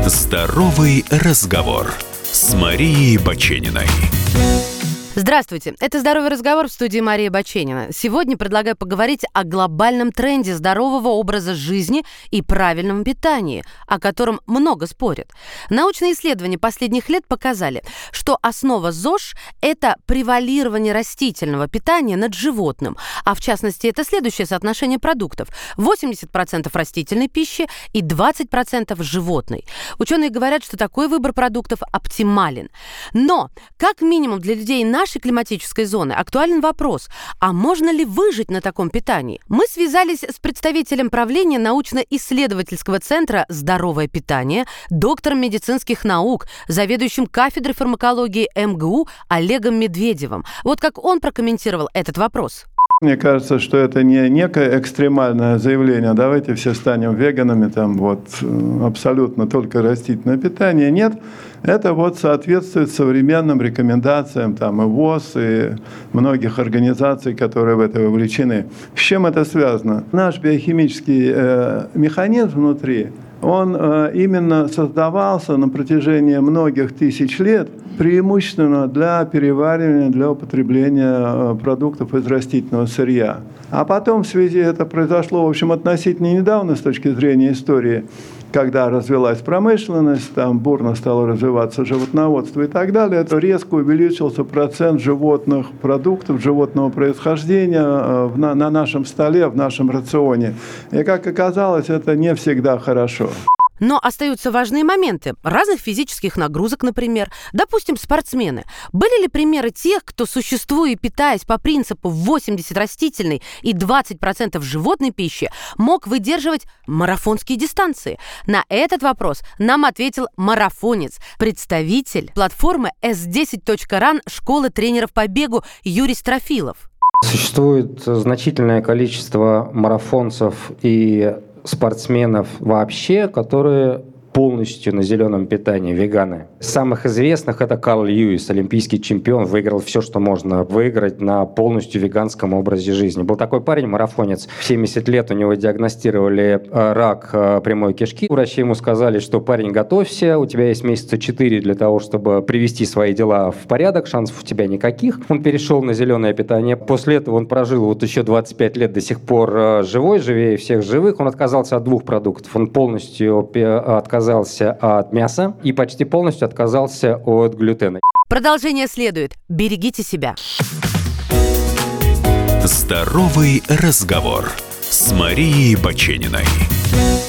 Здоровый разговор с Марией Бачениной. Здравствуйте, это «Здоровый разговор» в студии Мария Баченина. Сегодня предлагаю поговорить о глобальном тренде здорового образа жизни и правильном питании, о котором много спорят. Научные исследования последних лет показали, что основа ЗОЖ – это превалирование растительного питания над животным, а в частности это следующее соотношение продуктов – 80% растительной пищи и 20% животной. Ученые говорят, что такой выбор продуктов оптимален. Но, как минимум для людей нашей климатической зоны актуален вопрос, а можно ли выжить на таком питании? Мы связались с представителем правления научно-исследовательского центра «Здоровое питание», доктором медицинских наук, заведующим кафедрой фармакологии МГУ Олегом Медведевым. Вот как он прокомментировал этот вопрос. Мне кажется, что это не некое экстремальное заявление. Давайте все станем веганами, абсолютно только растительное питание. Нет, это соответствует современным рекомендациям и ВОЗ, и многих организаций, которые в это вовлечены. С чем это связано? Наш биохимический механизм внутри, он именно создавался на протяжении многих тысяч лет преимущественно для переваривания, для употребления продуктов из растительного сырья. А потом в связи это произошло, в общем, относительно недавно с точки зрения истории, когда развилась промышленность, бурно стало развиваться животноводство и так далее, то резко увеличился процент животных продуктов, животного происхождения на нашем столе, в нашем рационе. И, как оказалось, это не всегда хорошо. Но остаются важные моменты разных физических нагрузок, например. Допустим, спортсмены. Были ли примеры тех, кто, существуя и питаясь по принципу 80 растительной и 20% животной пищи, мог выдерживать марафонские дистанции? На этот вопрос нам ответил марафонец, представитель платформы S10.run школы тренеров по бегу Юрий Строфилов. Существует значительное количество марафонцев и спортсменов вообще, которые полностью на зеленом питании, веганы. Из самых известных это Карл Льюис, олимпийский чемпион, выиграл все, что можно выиграть на полностью веганском образе жизни. Был такой парень, марафонец, в 70 лет у него диагностировали рак прямой кишки. Врачи ему сказали, что парень, готовься, у тебя есть месяца 4 для того, чтобы привести свои дела в порядок, шансов у тебя никаких. Он перешел на зеленое питание. После этого он прожил еще 25 лет, до сих пор живой, живее всех живых. Он отказался от 2 продуктов. Он полностью отказался от мяса и почти полностью отказался от глютена. Продолжение следует. Берегите себя. Здоровый разговор с Марией Бачениной.